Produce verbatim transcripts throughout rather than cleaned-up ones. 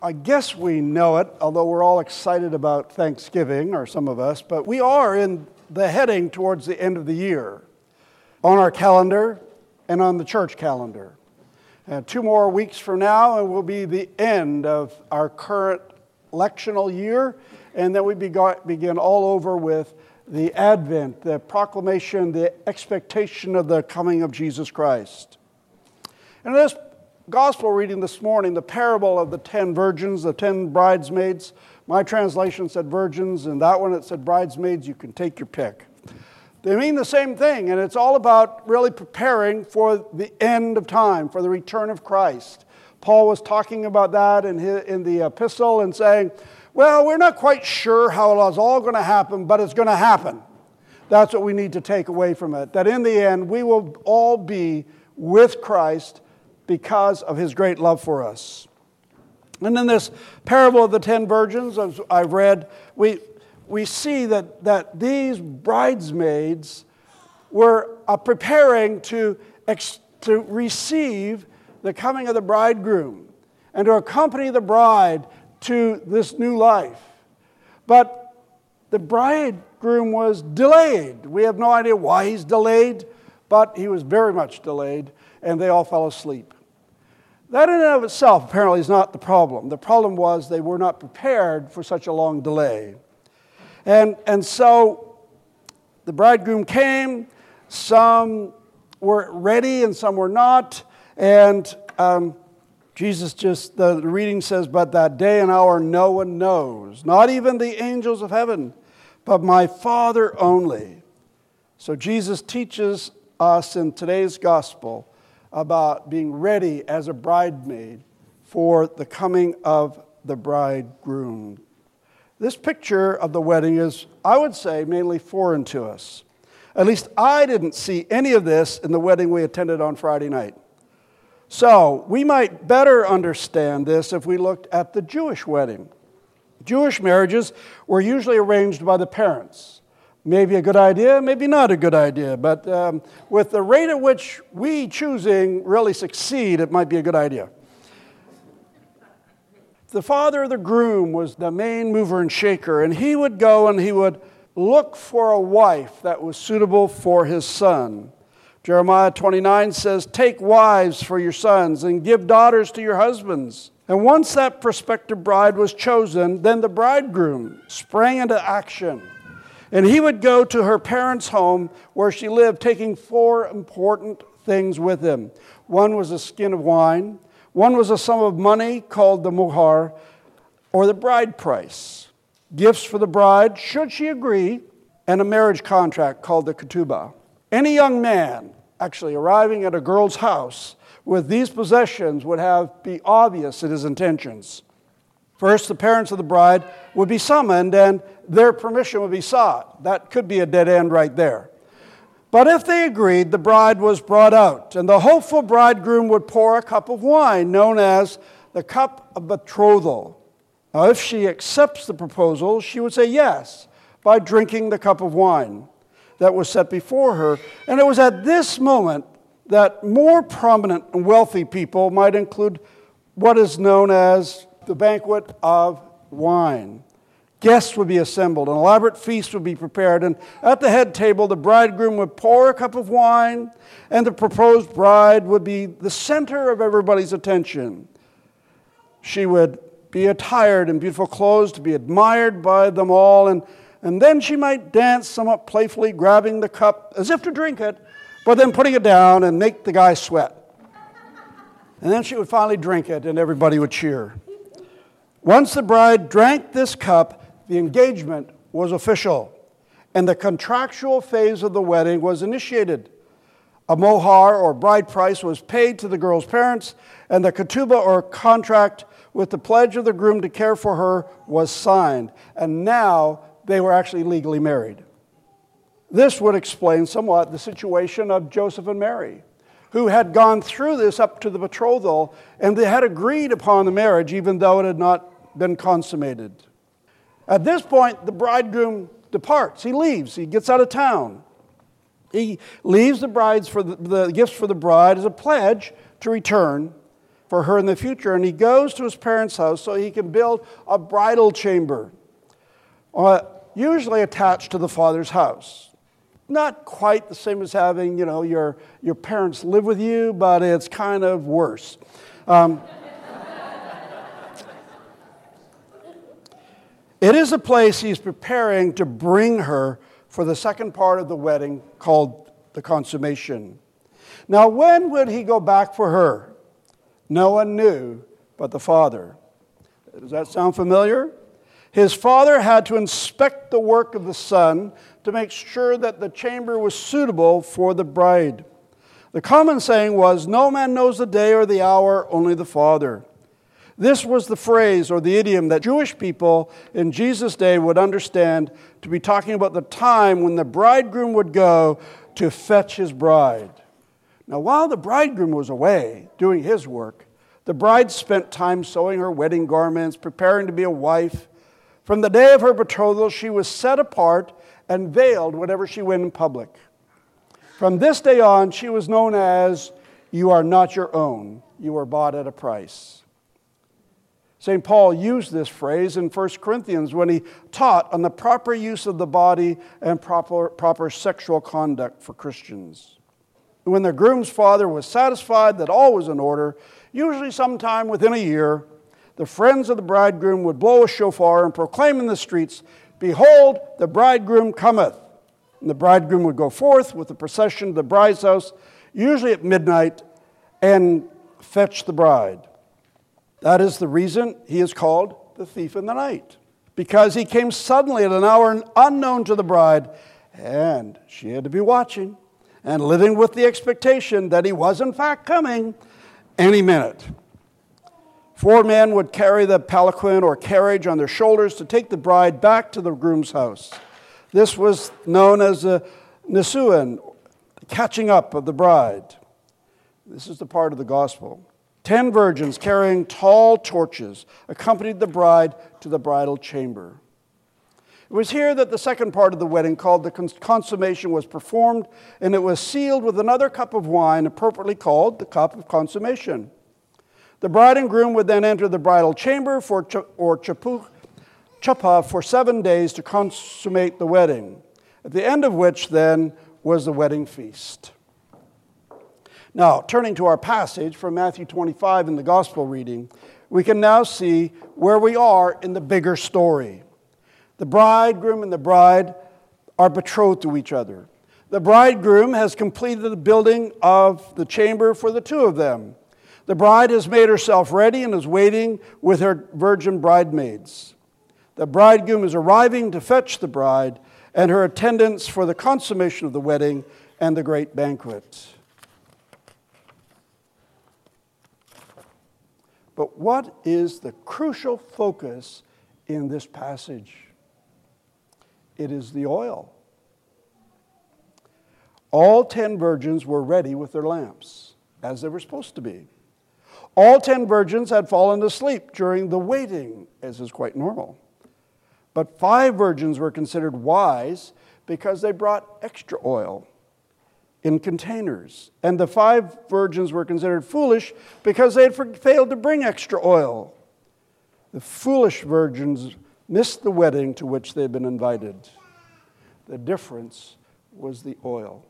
I guess we know it, although we're all excited about Thanksgiving, or some of us, but we are in the heading towards the end of the year on our calendar and on the church calendar. And two more weeks from now, and will be the end of our current lectional year, and then we begin all over with the Advent, the proclamation, the expectation of the coming of Jesus Christ. And this Gospel reading this morning, the parable of the ten virgins, the ten bridesmaids. My translation said virgins, and that one it said bridesmaids. You can take your pick. They mean the same thing, and it's all about really preparing for the end of time, for the return of Christ. Paul was talking about that in, his, in the epistle and saying, well, we're not quite sure how it's all going to happen, but it's going to happen. That's what we need to take away from it, that in the end we will all be with Christ because of his great love for us. And in this parable of the ten virgins, as I've read, we we see that, that these bridesmaids were uh, preparing to, ex, to receive the coming of the bridegroom and to accompany the bride to this new life. But the bridegroom was delayed. We have no idea why he's delayed, but he was very much delayed, and they all fell asleep. That in and of itself apparently is not the problem. The problem was they were not prepared for such a long delay. And, and so the bridegroom came, some were ready and some were not, and um, Jesus just, the reading says, but that day and hour no one knows, not even the angels of heaven, but my Father only. So Jesus teaches us in today's gospel about being ready as a bridesmaid for the coming of the bridegroom. This picture of the wedding is, I would say, mainly foreign to us. At least I didn't see any of this in the wedding we attended on Friday night. So we might better understand this if we looked at the Jewish wedding. Jewish marriages were usually arranged by the parents. Maybe a good idea, maybe not a good idea, but um, with the rate at which we choosing really succeed, it might be a good idea. The father of the groom was the main mover and shaker, and he would go and he would look for a wife that was suitable for his son. Jeremiah twenty-nine says, take wives for your sons and give daughters to your husbands. And once that prospective bride was chosen, then the bridegroom sprang into action. And he would go to her parents' home where she lived, taking four important things with him. One was a skin of wine. One was a sum of money called the mohar, or the bride price. Gifts for the bride, should she agree, and a marriage contract called the ketubah. Any young man actually arriving at a girl's house with these possessions would have be obvious in his intentions. First, the parents of the bride would be summoned and their permission would be sought. That could be a dead end right there. But if they agreed, the bride was brought out, and the hopeful bridegroom would pour a cup of wine known as the cup of betrothal. Now, if she accepts the proposal, she would say yes by drinking the cup of wine that was set before her. And it was at this moment that more prominent and wealthy people might include what is known as the banquet of wine. Guests would be assembled, an elaborate feast would be prepared, and at the head table the bridegroom would pour a cup of wine, and the proposed bride would be the center of everybody's attention. She would be attired in beautiful clothes to be admired by them all, and, and then she might dance somewhat playfully, grabbing the cup as if to drink it, but then putting it down and make the guy sweat. And then she would finally drink it, and everybody would cheer. Once the bride drank this cup, the engagement was official, and the contractual phase of the wedding was initiated. A mohar, or bride price, was paid to the girl's parents, and the ketubah, or contract with the pledge of the groom to care for her, was signed. And now they were actually legally married. This would explain somewhat the situation of Joseph and Mary, who had gone through this up to the betrothal, and they had agreed upon the marriage, even though it had not been consummated. At this point, the bridegroom departs. He leaves. He gets out of town. He leaves the brides for the, the gifts for the bride as a pledge to return. for her in the future, and he goes to his parents' house so he can build a bridal chamber, uh, usually attached to the father's house. Not quite the same as having, you know, your, your parents live with you, but it's kind of worse. Um, it is a place he's preparing to bring her for the second part of the wedding called the consummation. Now, when would he go back for her? No one knew but the father. Does that sound familiar? His father had to inspect the work of the son to make sure that the chamber was suitable for the bride. The common saying was, "No man knows the day or the hour, only the Father." This was the phrase or the idiom that Jewish people in Jesus' day would understand to be talking about the time when the bridegroom would go to fetch his bride. Now, while the bridegroom was away doing his work, the bride spent time sewing her wedding garments, preparing to be a wife. From the day of her betrothal, she was set apart and veiled whenever she went in public. From this day on, she was known as, "You are not your own. You are bought at a price." Saint Paul used this phrase in First Corinthians when he taught on the proper use of the body and proper, proper sexual conduct for Christians. When the groom's father was satisfied that all was in order, usually sometime within a year, the friends of the bridegroom would blow a shofar and proclaim in the streets, "Behold, the bridegroom cometh." And the bridegroom would go forth with the procession to the bride's house, usually at midnight, and fetch the bride. That is the reason he is called the thief in the night, because he came suddenly at an hour unknown to the bride, and she had to be watching and living with the expectation that he was in fact coming any minute. Four men would carry the palanquin or carriage on their shoulders to take the bride back to the groom's house. This was known as the nisuin, the catching up of the bride. This is the part of the gospel. Ten virgins carrying tall torches accompanied the bride to the bridal chamber. It was here that the second part of the wedding, called the consummation, was performed, and it was sealed with another cup of wine, appropriately called the cup of consummation. The bride and groom would then enter the bridal chamber for ch- or chapu, chuppah for seven days to consummate the wedding, at the end of which then was the wedding feast. Now, turning to our passage from Matthew twenty-five in the gospel reading, we can now see where we are in the bigger story. The bridegroom and the bride are betrothed to each other. The bridegroom has completed the building of the chamber for the two of them. The bride has made herself ready and is waiting with her virgin bridesmaids. The bridegroom is arriving to fetch the bride and her attendants for the consummation of the wedding and the great banquet. But what is the crucial focus in this passage? It is the oil. All ten virgins were ready with their lamps, as they were supposed to be. All ten virgins had fallen asleep during the waiting, as is quite normal. But five virgins were considered wise because they brought extra oil in containers. And the five virgins were considered foolish because they had failed to bring extra oil. The foolish virgins missed the wedding to which they had been invited. The difference was the oil.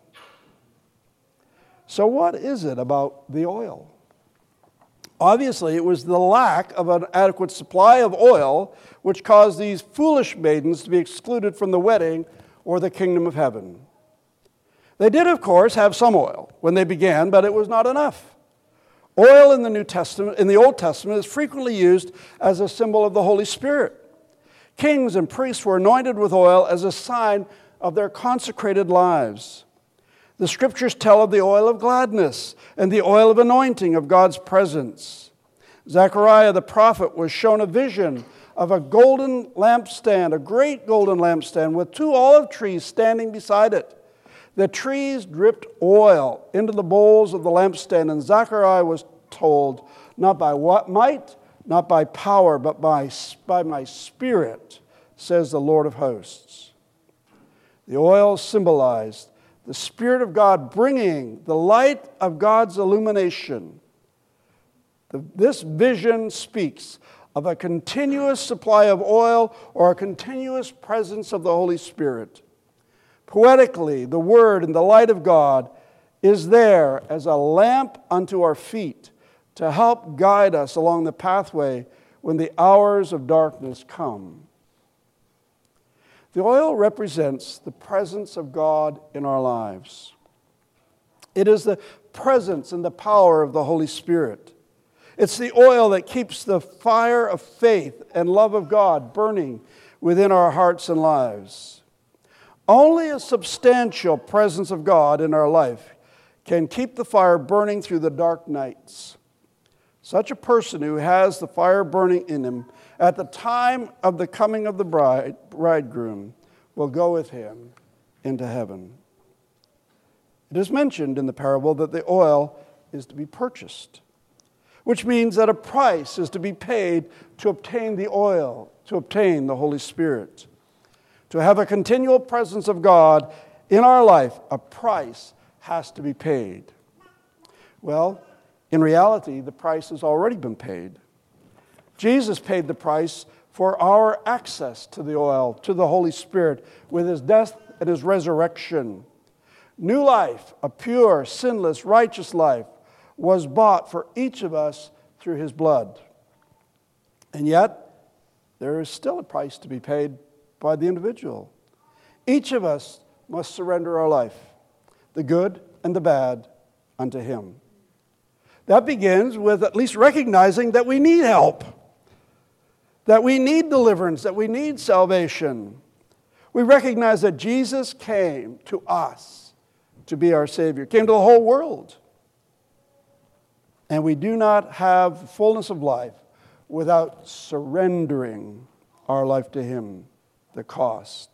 So what is it about the oil? Obviously, it was the lack of an adequate supply of oil which caused these foolish maidens to be excluded from the wedding or the kingdom of heaven. They did, of course, have some oil when they began, but it was not enough. Oil in the New Testament, in the Old Testament, is frequently used as a symbol of the Holy Spirit. Kings and priests were anointed with oil as a sign of their consecrated lives. The scriptures tell of the oil of gladness and the oil of anointing of God's presence. Zechariah the prophet was shown a vision of a golden lampstand, a great golden lampstand with two olive trees standing beside it. The trees dripped oil into the bowls of the lampstand, and Zechariah was told, "Not by what might, not by power, but by, by my spirit, says the Lord of hosts." The oil symbolized the Spirit of God bringing the light of God's illumination The, this vision speaks of a continuous supply of oil or a continuous presence of the Holy Spirit. Poetically, the Word and the light of God is there as a lamp unto our feet to help guide us along the pathway when the hours of darkness come. The oil represents the presence of God in our lives. It is the presence and the power of the Holy Spirit. It's the oil that keeps the fire of faith and love of God burning within our hearts and lives. Only a substantial presence of God in our life can keep the fire burning through the dark nights. Such a person who has the fire burning in him at the time of the coming of the bride, bridegroom will go with him into heaven. It is mentioned in the parable that the oil is to be purchased, which means that a price is to be paid to obtain the oil, to obtain the Holy Spirit. To have a continual presence of God in our life, a price has to be paid. Well, in reality, the price has already been paid. Jesus paid the price for our access to the oil, to the Holy Spirit, with his death and his resurrection. New life, a pure, sinless, righteous life, was bought for each of us through his blood. And yet, there is still a price to be paid by the individual. Each of us must surrender our life, the good and the bad, unto him. That begins with at least recognizing that we need help, that we need deliverance, that we need salvation. We recognize that Jesus came to us to be our Savior, came to the whole world. And we do not have the fullness of life without surrendering our life to him, the cost.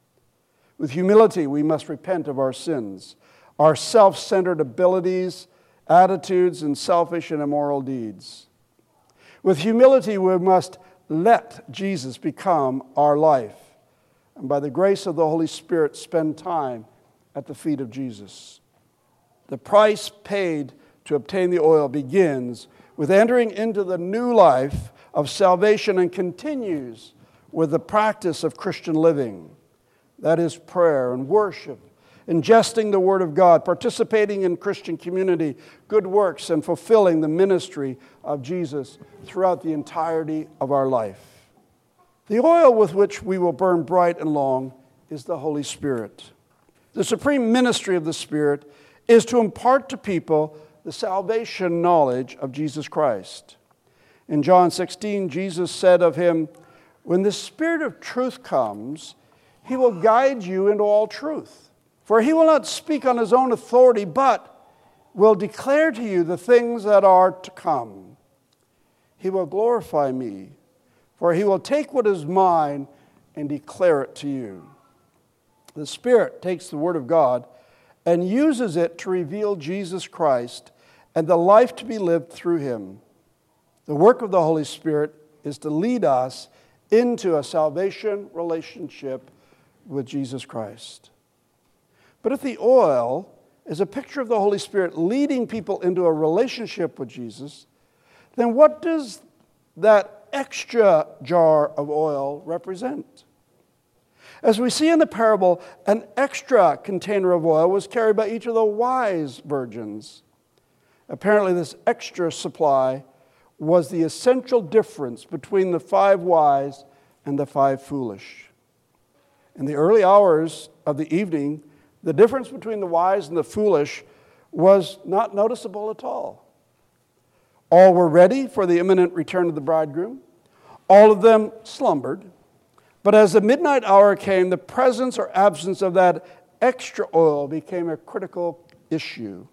With humility, we must repent of our sins, our self-centered abilities, attitudes, and selfish and immoral deeds. With humility, we must let Jesus become our life, and by the grace of the Holy Spirit, spend time at the feet of Jesus. The price paid to obtain the oil begins with entering into the new life of salvation and continues with the practice of Christian living. That is prayer and worship, ingesting the Word of God, participating in Christian community, good works, and fulfilling the ministry of Jesus throughout the entirety of our life. The oil with which we will burn bright and long is the Holy Spirit. The supreme ministry of the Spirit is to impart to people the salvation knowledge of Jesus Christ. In John sixteen, Jesus said of him, "When the Spirit of truth comes, he will guide you into all truth. For he will not speak on his own authority, but will declare to you the things that are to come. He will glorify me, for he will take what is mine and declare it to you." The Spirit takes the Word of God and uses it to reveal Jesus Christ and the life to be lived through him. The work of the Holy Spirit is to lead us into a salvation relationship with Jesus Christ. But if the oil is a picture of the Holy Spirit leading people into a relationship with Jesus, then what does that extra jar of oil represent? As we see in the parable, an extra container of oil was carried by each of the wise virgins. Apparently, this extra supply was the essential difference between the five wise and the five foolish. In the early hours of the evening, the difference between the wise and the foolish was not noticeable at all. All were ready for the imminent return of the bridegroom. All of them slumbered. But as the midnight hour came, the presence or absence of that extra oil became a critical issue.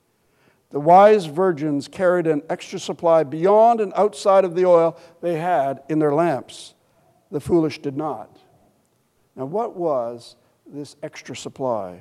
The wise virgins carried an extra supply beyond and outside of the oil they had in their lamps. The foolish did not. Now, what was this extra supply?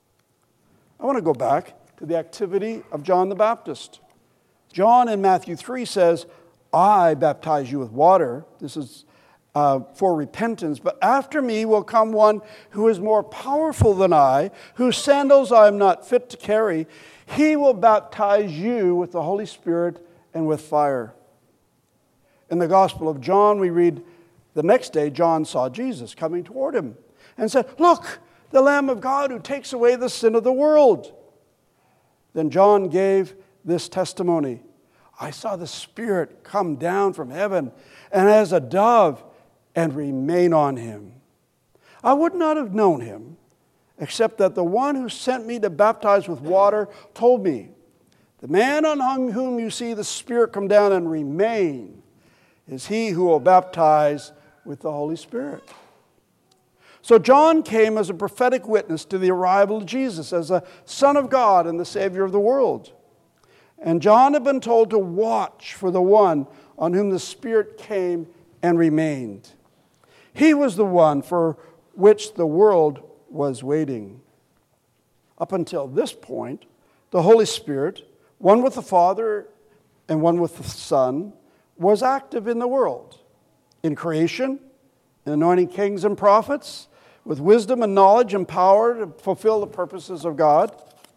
I want to go back to the activity of John the Baptist. John in Matthew three says, "I baptize you with water." This is uh, for repentance. "But after me will come one who is more powerful than I, whose sandals I am not fit to carry. He will baptize you with the Holy Spirit and with fire. In the Gospel of John, we read, the next day John saw Jesus coming toward him and said, "Look, the Lamb of God who takes away the sin of the world." Then John gave this testimony, "I saw the Spirit come down from heaven and as a dove and remain on him. I would not have known him, except that the one who sent me to baptize with water told me, 'The man on whom you see the Spirit come down and remain is he who will baptize with the Holy Spirit.'" So John came as a prophetic witness to the arrival of Jesus as a Son of God and the Savior of the world. And John had been told to watch for the one on whom the Spirit came and remained. He was the one for which the world was waiting. Up until this point, the Holy Spirit, one with the Father and one with the Son, was active in the world, in creation, in anointing kings and prophets, with wisdom and knowledge and power to fulfill the purposes of God.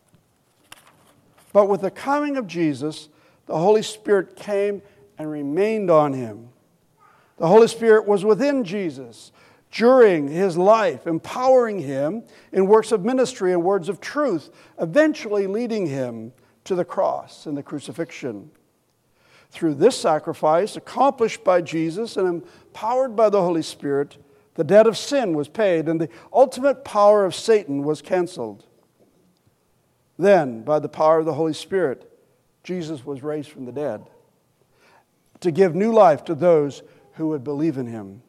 But with the coming of Jesus, the Holy Spirit came and remained on him. The Holy Spirit was within Jesus during his life, empowering him in works of ministry and words of truth, eventually leading him to the cross and the crucifixion. Through this sacrifice, accomplished by Jesus and empowered by the Holy Spirit, the debt of sin was paid and the ultimate power of Satan was canceled. Then, by the power of the Holy Spirit, Jesus was raised from the dead to give new life to those who would believe in him.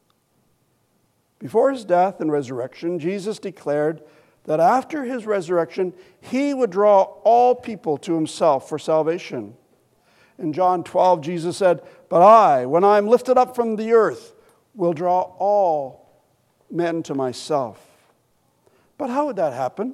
Before his death and resurrection, Jesus declared that after his resurrection, he would draw all people to himself for salvation. In John twelve, Jesus said, "But I, when I am lifted up from the earth, will draw all men to myself." But how would that happen?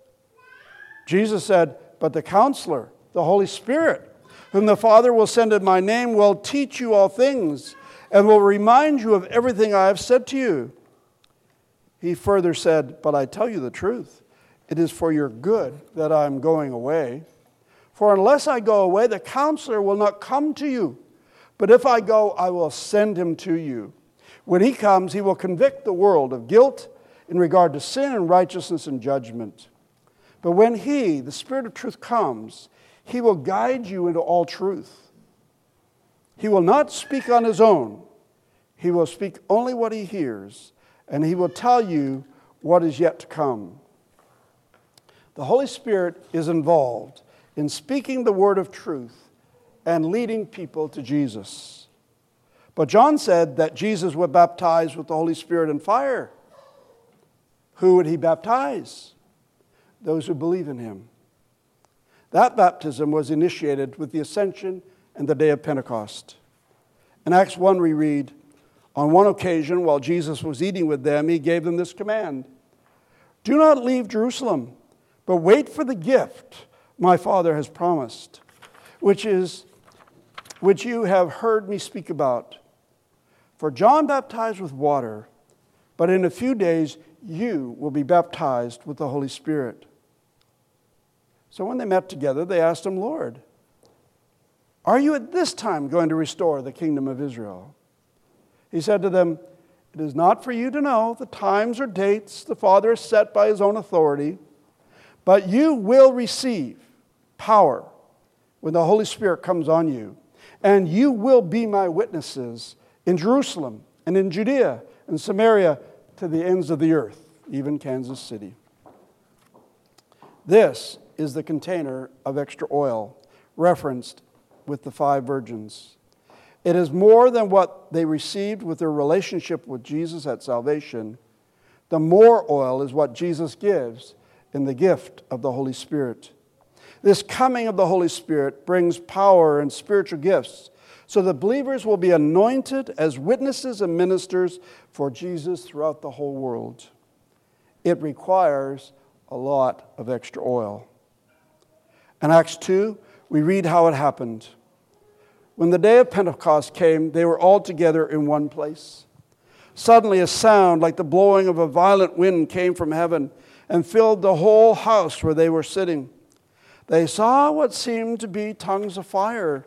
Jesus said, "But the Counselor, the Holy Spirit, whom the Father will send in my name, will teach you all things and will remind you of everything I have said to you." He further said, "But I tell you the truth, it is for your good that I am going away. For unless I go away, the Counselor will not come to you. But if I go, I will send him to you. When he comes, he will convict the world of guilt in regard to sin and righteousness and judgment. But when he, the Spirit of truth, comes, he will guide you into all truth. He will not speak on his own. He will speak only what he hears, and he will tell you what is yet to come." The Holy Spirit is involved in speaking the word of truth and leading people to Jesus. But John said that Jesus would baptize with the Holy Spirit and fire. Who would he baptize? Those who believe in him. That baptism was initiated with the ascension and the day of Pentecost. In Acts one we read, "On one occasion, while Jesus was eating with them, he gave them this command: 'Do not leave Jerusalem, but wait for the gift my Father has promised, which is which you have heard me speak about. For John baptized with water, but in a few days you will be baptized with the Holy Spirit.'" So when they met together, they asked him, "Lord, are you at this time going to restore the kingdom of Israel?" He said to them, "It is not for you to know the times or dates the Father has set by his own authority, but you will receive power when the Holy Spirit comes on you, and you will be my witnesses in Jerusalem and in Judea and Samaria to the ends of the earth, even Kansas City." This is the container of extra oil referenced with the five virgins. It is more than what they received with their relationship with Jesus at salvation. The more oil is what Jesus gives in the gift of the Holy Spirit. This coming of the Holy Spirit brings power and spiritual gifts so that believers will be anointed as witnesses and ministers for Jesus throughout the whole world. It requires a lot of extra oil. In Acts two, we read how it happened. When the day of Pentecost came, they were all together in one place. Suddenly a sound like the blowing of a violent wind came from heaven and filled the whole house where they were sitting. They saw what seemed to be tongues of fire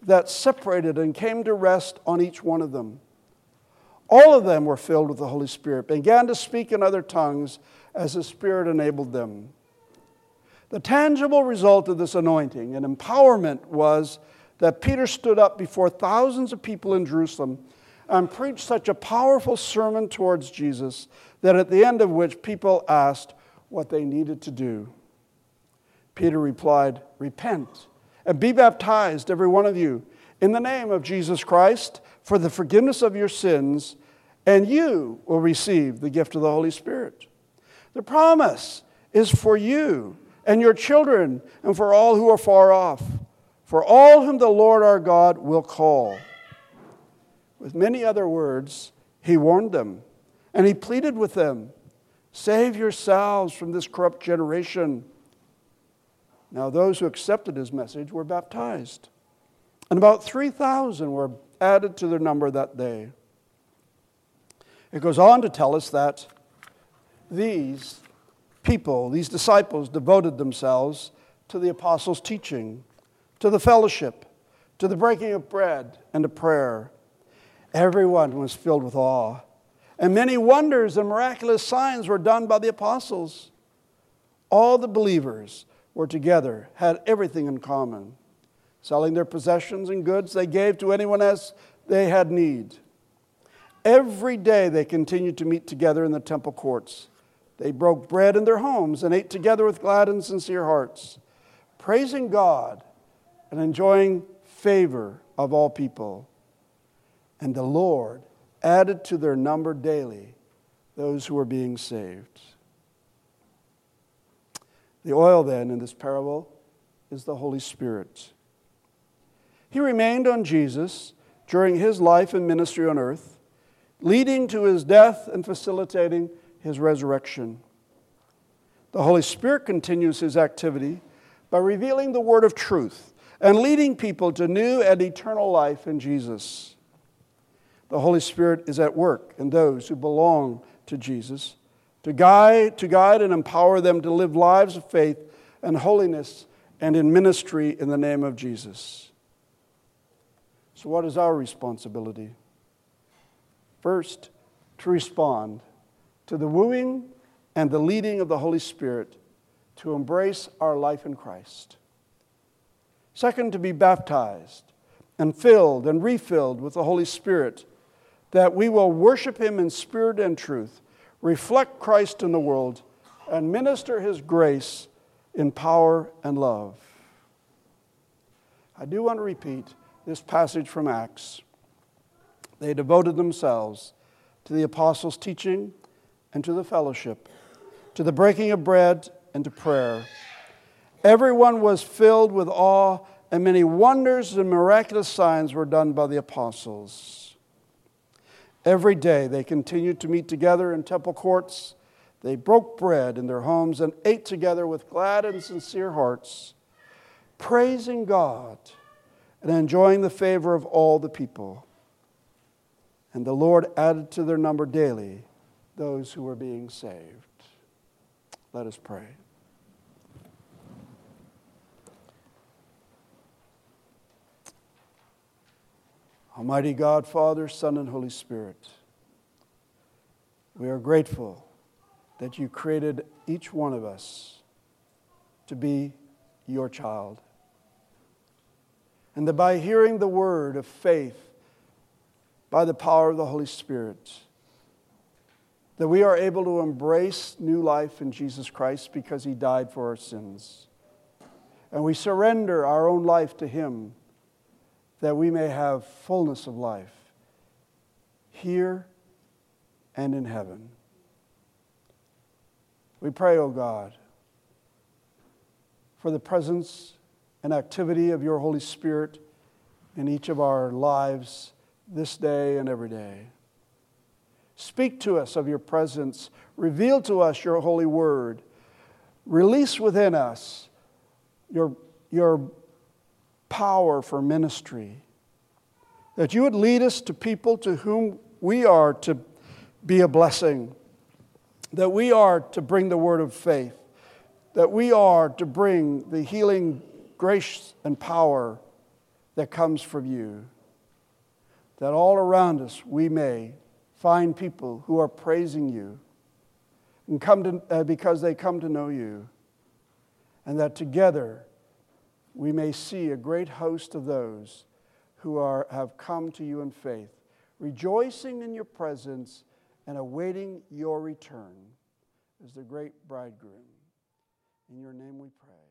that separated and came to rest on each one of them. All of them were filled with the Holy Spirit, began to speak in other tongues as the Spirit enabled them. The tangible result of this anointing and empowerment was that Peter stood up before thousands of people in Jerusalem and preached such a powerful sermon towards Jesus that at the end of which people asked what they needed to do. Peter replied, "Repent and be baptized, every one of you, in the name of Jesus Christ for the forgiveness of your sins, and you will receive the gift of the Holy Spirit. The promise is for you and your children and for all who are far off, for all whom the Lord our God will call." With many other words, he warned them, and he pleaded with them, "Save yourselves from this corrupt generation." Now those who accepted his message were baptized, and about three thousand were added to their number that day. It goes on to tell us that these people, these disciples, devoted themselves to the apostles' teaching, to the fellowship, to the breaking of bread, and to prayer. Everyone was filled with awe, and many wonders and miraculous signs were done by the apostles. All the believers were together, had everything in common. Selling their possessions and goods, they gave to anyone as they had need. Every day they continued to meet together in the temple courts. They broke bread in their homes and ate together with glad and sincere hearts, praising God and enjoying favor of all people. And the Lord added to their number daily those who were being saved. The oil then in this parable is the Holy Spirit. He remained on Jesus during his life and ministry on earth, leading to his death and facilitating his resurrection. The Holy Spirit continues his activity by revealing the word of truth and leading people to new and eternal life in Jesus. The Holy Spirit is at work in those who belong to Jesus to guide, to guide and empower them to live lives of faith and holiness and in ministry in the name of Jesus. So what is our responsibility? First, to respond to the wooing and the leading of the Holy Spirit to embrace our life in Christ. Second, to be baptized and filled and refilled with the Holy Spirit, that we will worship him in spirit and truth, reflect Christ in the world, and minister his grace in power and love. I do want to repeat this passage from Acts. They devoted themselves to the apostles' teaching and to the fellowship, to the breaking of bread and to prayer. Everyone was filled with awe, and many wonders and miraculous signs were done by the apostles. Every day they continued to meet together in temple courts. They broke bread in their homes and ate together with glad and sincere hearts, praising God and enjoying the favor of all the people. And the Lord added to their number daily those who were being saved. Let us pray. Almighty God, Father, Son, and Holy Spirit, we are grateful that you created each one of us to be your child. And that by hearing the word of faith, by the power of the Holy Spirit, that we are able to embrace new life in Jesus Christ because he died for our sins. And we surrender our own life to him, that we may have fullness of life here and in heaven. We pray, O God, for the presence and activity of your Holy Spirit in each of our lives this day and every day. Speak to us of your presence. Reveal to us your holy word. Release within us your, your power for ministry, that you would lead us to people to whom we are to be a blessing, that we are to bring the word of faith, that we are to bring the healing grace and power that comes from you, that all around us we may find people who are praising you and come to, uh, because they come to know you, and that together we may see a great host of those who are, have come to you in faith, rejoicing in your presence and awaiting your return as the great bridegroom. In your name we pray.